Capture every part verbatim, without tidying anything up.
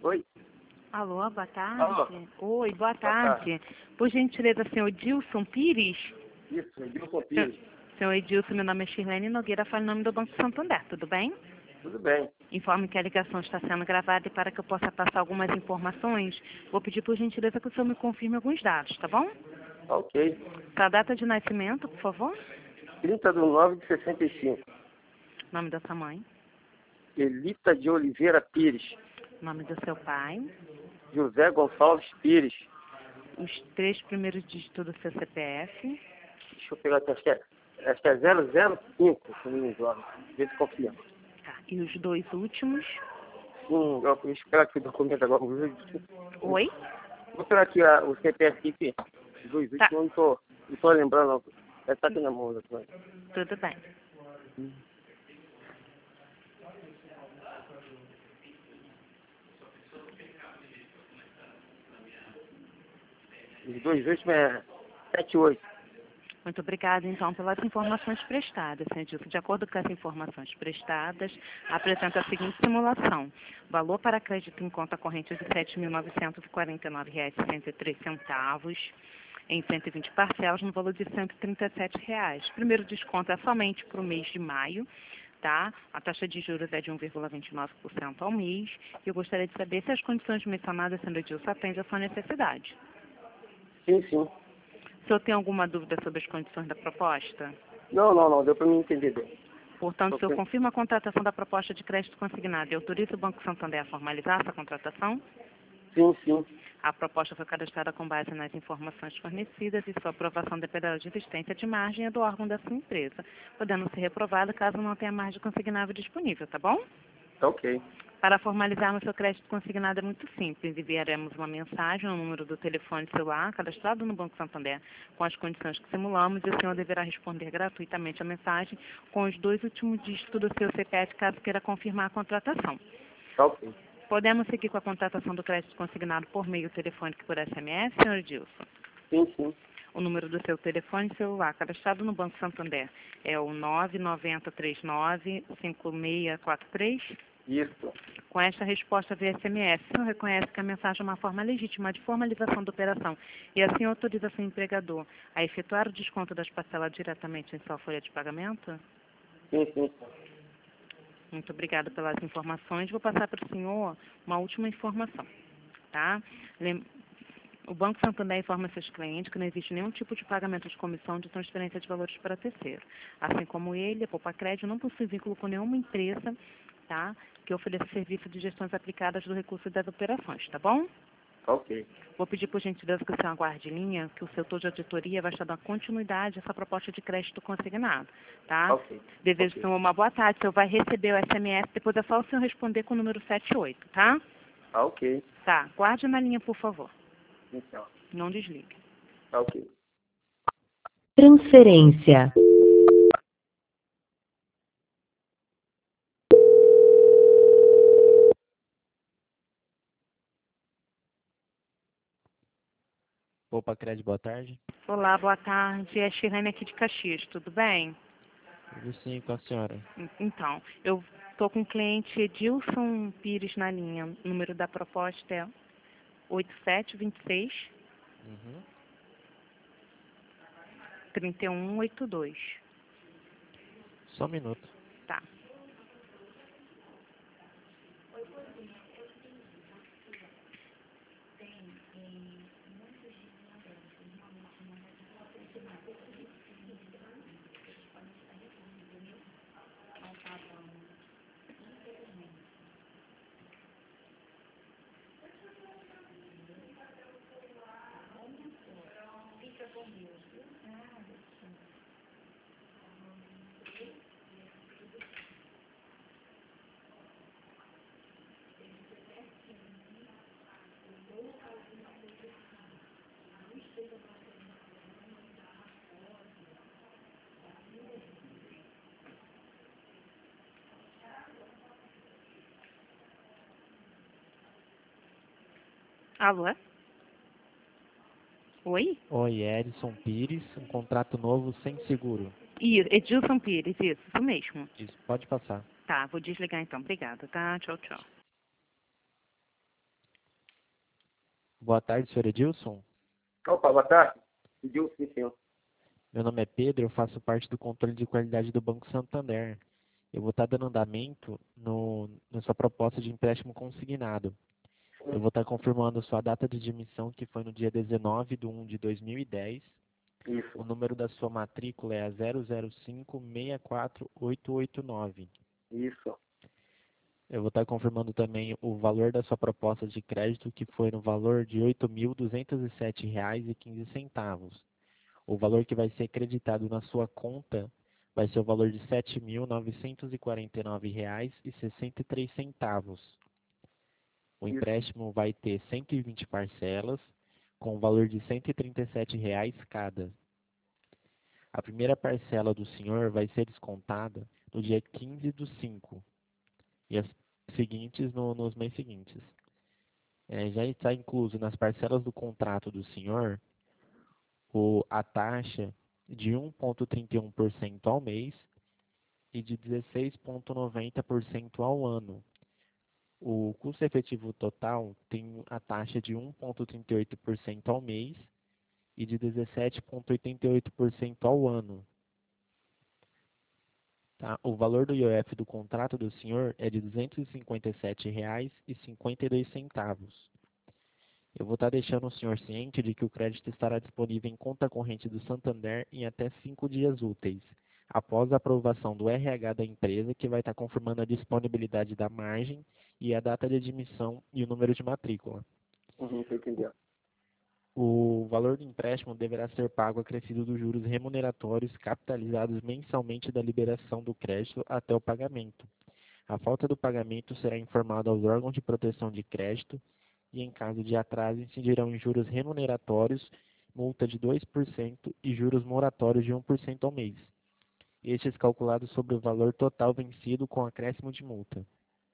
Oi? Alô, boa tarde. Alô. Oi, boa Boa tarde. Por gentileza, senhor Edilson Pires? Isso, Edilson Pires. Senhor Edilson, meu nome é Shirlene Nogueira, falo em nome do Banco Santander, tudo bem? Tudo bem. Informe que a ligação está sendo gravada e para que eu possa passar algumas informações, vou pedir por gentileza que o senhor me confirme alguns dados, tá bom? Ok. Sua data de nascimento, por favor? trinta de nove de sessenta e cinco. Nome da sua mãe? Elita de Oliveira Pires. Nome do seu pai? José Gonçalves Pires. Os três primeiros dígitos do seu C P F? Deixa eu pegar aqui, acho que é, acho que é zero zero cinco, se não me engano. Vê se confirma. Tá. E os dois últimos? Sim, eu vou esperar aqui o documento agora. Oi? Vou pegar aqui a, o C P F aqui. Os dois Tá. últimos, eu não tô, não tô lembrando. Não. Deve estar aqui na mão. Né? Tudo bem. Os dois últimos é sete oito. Muito obrigada, então, pelas informações prestadas, senhor Edilson. De acordo com as informações prestadas, apresenta a seguinte simulação. Valor para crédito em conta corrente de sete mil novecentos e quarenta e nove reais e sessenta e três centavos, em cento e vinte parcelas, no valor de cento e trinta e sete reais. Primeiro desconto é somente para o mês de maio, tá? A taxa de juros é de um vírgula vinte e nove por cento ao mês. E eu gostaria de saber se as condições mencionadas, senhor Edilson, atendem à sua necessidade. Sim, sim. O senhor tem alguma dúvida sobre as condições da proposta? Não, não, não. Deu para mim entender bem. Portanto, o senhor Ok. confirma a contratação da proposta de crédito consignado e autoriza o Banco Santander a formalizar essa contratação? Sim, sim. A proposta foi cadastrada com base nas informações fornecidas e sua aprovação dependerá de existência de margem do órgão da sua empresa, podendo ser reprovada caso não tenha margem consignável disponível, tá bom? Ok. Para formalizarmos seu crédito consignado é muito simples. Enviaremos uma mensagem ao número do telefone celular cadastrado no Banco Santander com as condições que simulamos e o senhor deverá responder gratuitamente a mensagem com os dois últimos dígitos do seu C P F caso queira confirmar a contratação. Ok. Podemos seguir com a contratação do crédito consignado por meio telefônico e por S M S, senhor Edilson? Sim, sim. O número do seu telefone celular cadastrado no Banco Santander é o nove nove zero três nove cinco seis quatro três. Isso. Com esta resposta via S M S, o senhor reconhece que a mensagem é uma forma legítima de formalização da operação e assim autoriza seu empregador a efetuar o desconto das parcelas diretamente em sua folha de pagamento? Sim, sim, sim. Muito obrigada pelas informações. Vou passar para o senhor uma última informação, tá? Lem- O Banco Santander informa seus clientes que não existe nenhum tipo de pagamento de comissão de transferência de valores para terceiro. Assim como ele, a Poupa Crédito não possui vínculo com nenhuma empresa, tá, que ofereça serviço de gestões aplicadas do recurso das operações, tá bom? Ok. Vou pedir por gentileza que o senhor aguarde em linha, que o setor de auditoria vai estar dando continuidade a essa proposta de crédito consignado, tá? Ok. Desejo Ok. senhor uma boa tarde. O senhor vai receber o S M S, depois é só o senhor responder com o número setenta e oito, tá? Ah, ok. Tá, guarde na linha, por favor. Então. Não desligue. Ah, ok. Transferência. Opa, Cred, boa tarde. Olá, boa tarde. É Shirlene aqui de Caxias, tudo bem? Tudo sim com a senhora. Então, eu estou com o cliente Edilson Pires na linha. O número da proposta é oito sete dois seis, Uhum. três um oito dois. Só um minuto. Tá. Alô? Oi? Oi, Edson Pires, um contrato novo sem seguro. Isso, Edilson Pires, isso, isso mesmo. Isso, pode passar. Tá, vou desligar então. Obrigada, tá? Tchau, tchau. Boa tarde, senhor Edilson. Opa, boa tarde. Pediu sim, senhor. Meu nome é Pedro, eu faço parte do controle de qualidade do Banco Santander. Eu vou estar dando andamento no, na sua proposta de empréstimo consignado. Eu vou estar confirmando a sua data de admissão, que foi no dia dezenove de um de dois mil e dez. Isso, O número da sua matrícula é a zero zero cinco seis quatro oito oito nove. isso, Eu vou estar confirmando também o valor da sua proposta de crédito, que foi no valor de oito mil duzentos e sete reais e quinze centavos. O valor que vai ser creditado na sua conta vai ser o valor de sete mil novecentos e quarenta e nove reais e sessenta e três centavos. O isso, empréstimo vai ter cento e vinte parcelas, com o valor de cento e trinta e sete reais cada. A primeira parcela do senhor vai ser descontada no dia quinze do cinco e as seguintes no, nos meses seguintes. É, já está incluso nas parcelas do contrato do senhor o, a taxa de um vírgula trinta e um por cento ao mês e de dezesseis vírgula noventa por cento ao ano. O custo efetivo total tem a taxa de um vírgula trinta e oito por cento ao mês e de dezessete vírgula oitenta e oito por cento ao ano. Tá? O valor do I O F do contrato do senhor é de duzentos e cinquenta e sete reais e cinquenta e dois centavos. Eu vou estar deixando o senhor ciente de que o crédito estará disponível em conta corrente do Santander em até cinco dias úteis, após a aprovação do R H da empresa, que vai estar confirmando a disponibilidade da margem e a data de admissão e o número de matrícula. uhum, tô entendendo. O valor do empréstimo deverá ser pago acrescido dos juros remuneratórios capitalizados mensalmente da liberação do crédito até o pagamento. A falta do pagamento será informada aos órgãos de proteção de crédito e, em caso de atraso, incidirão em juros remuneratórios, multa de dois por cento e juros moratórios de um por cento ao mês. Estes calculados sobre o valor total vencido com acréscimo de multa.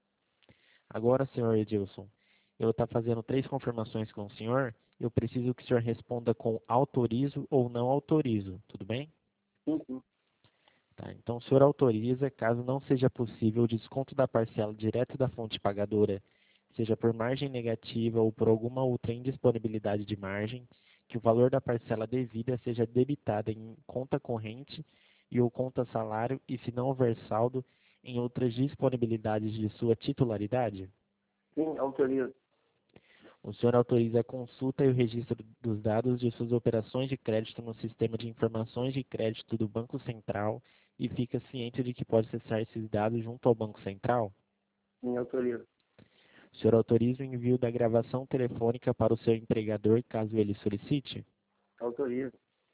Agora, senhor Edilson, eu vou estar fazendo três confirmações com o senhor. Eu preciso que o senhor responda com autorizo ou não autorizo, tudo bem? Uhum, Tá, então, o senhor autoriza, caso não seja possível o desconto da parcela direto da fonte pagadora, seja por margem negativa ou por alguma outra indisponibilidade de margem, que o valor da parcela devida seja debitada em conta corrente e ou conta salário e, se não houver saldo, em outras disponibilidades de sua titularidade? sim, autorizo. O senhor autoriza a consulta e o registro dos dados de suas operações de crédito no sistema de informações de crédito do Banco Central e fica ciente de que pode acessar esses dados junto ao Banco Central? Sim, autorizo. O senhor autoriza o envio da gravação telefônica para o seu empregador, caso ele solicite? Autorizo.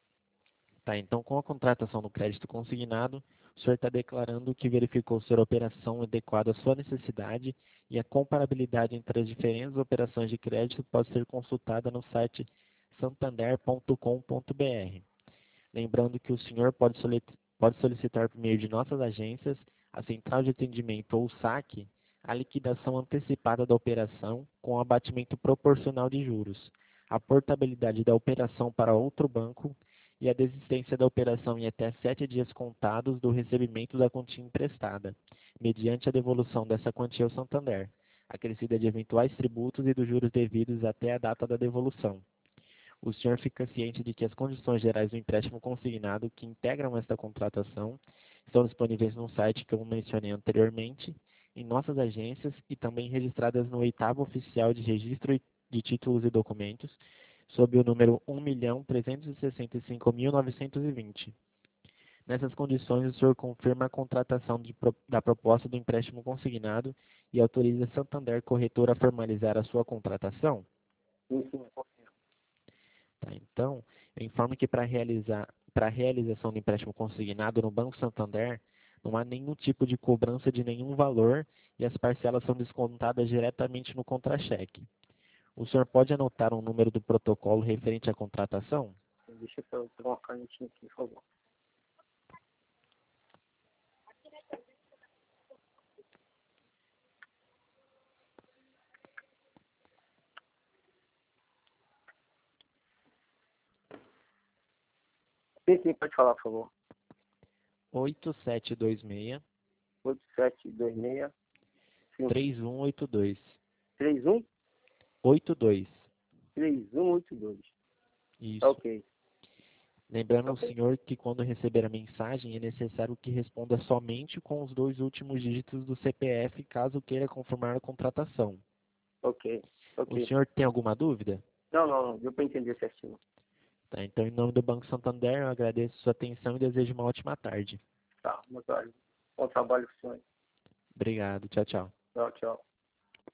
Tá, então, com a contratação do crédito consignado, o senhor está declarando que verificou ser a operação adequada à sua necessidade e a comparabilidade entre as diferentes operações de crédito pode ser consultada no site santander ponto com ponto br. Lembrando que o senhor pode pode solicitar por meio de nossas agências, a central de atendimento ou saque, a liquidação antecipada da operação com abatimento proporcional de juros, a portabilidade da operação para outro banco e a desistência da operação em até sete dias contados do recebimento da quantia emprestada, mediante a devolução dessa quantia ao Santander, acrescida de eventuais tributos e dos juros devidos até a data da devolução. O senhor fica ciente de que as condições gerais do empréstimo consignado que integram esta contratação estão disponíveis no site que eu mencionei anteriormente, em nossas agências e também registradas no oitavo oficial de registro de títulos e documentos, sob o número um milhão trezentos e sessenta e cinco mil novecentos e vinte. Nessas condições, o senhor confirma a contratação de, da proposta do empréstimo consignado e autoriza a Santander Corretora a formalizar a sua contratação? Sim, sim, confirmo. Tá, então, eu informo que para realizar, para a realização do empréstimo consignado no Banco Santander, não há nenhum tipo de cobrança de nenhum valor e as parcelas são descontadas diretamente no contra-cheque. O senhor pode anotar um número do protocolo referente à contratação? Deixa eu pegar uma canetinha aqui, por favor. Sim, sim, pode falar, por favor. oito sete dois seis, oito sete dois seis três um oito dois. três um oito dois. três um oito dois. Isso. Ok. Lembrando ao Ok. senhor que quando receber a mensagem é necessário que responda somente com os dois últimos dígitos do C P F, caso queira confirmar a contratação. Ok. O Ok. senhor tem alguma dúvida? Não, não, não. Deu para entender certinho. Tá, então, em nome do Banco Santander, eu agradeço sua atenção e desejo uma ótima tarde. Tá, muito bom trabalho com o senhor. Obrigado. Tchau, tchau. Tchau, tchau.